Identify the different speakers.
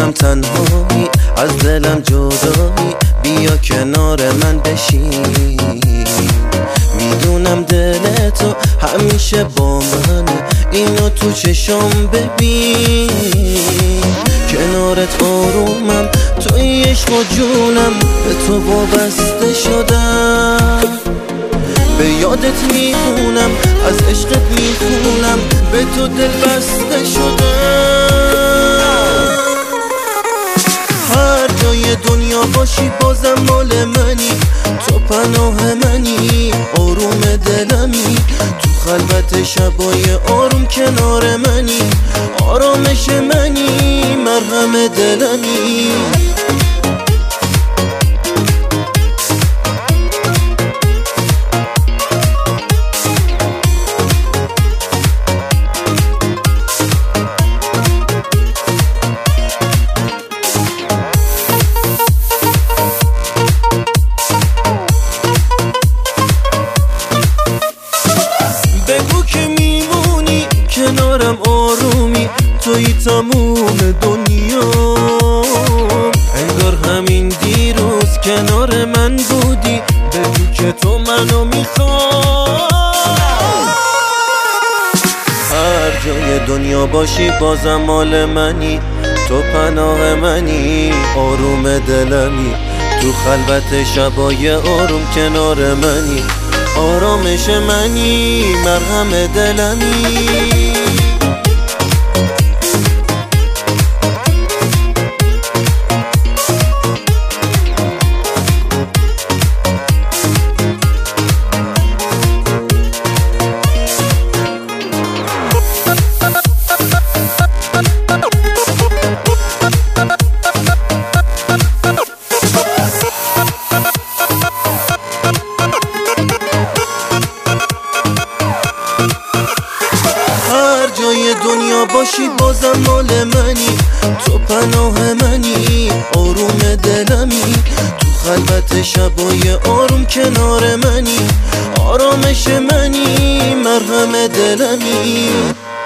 Speaker 1: میدونم تنهایی از دلم جدایی، بیا کنار من بشین. میدونم دل تو همیشه با منه، اینو تو چشم ببین. کنارت آرومم، توی عشق و جونم، به تو وابسته شدم. به یادت میمونم، از عشقت میخونم، به تو دل بسته شدم. هر جای دنیا باشی بازم مال منی، تو پناه منی، آروم دلمی. تو خلوت شبای آروم کنار منی، آرامش منی، مرهم دلمی. بگو که میمونی کنارم آرومی، توی تموم دنیا. انگار همین دیروز کنار من بودی، بگو که تو منو میخوای. هر جای دنیا باشی بازم مال منی، تو پناه منی، آروم دلمی. تو خلوت شبای آروم کنار منی، آرامش منی، مرهم دلمی. هر جای دنیا باشی بازم مال منی، تو پناه منی، آروم دلمی. تو خلوت شبای آروم کنار منی، آرامش منی، مرهم دلمی.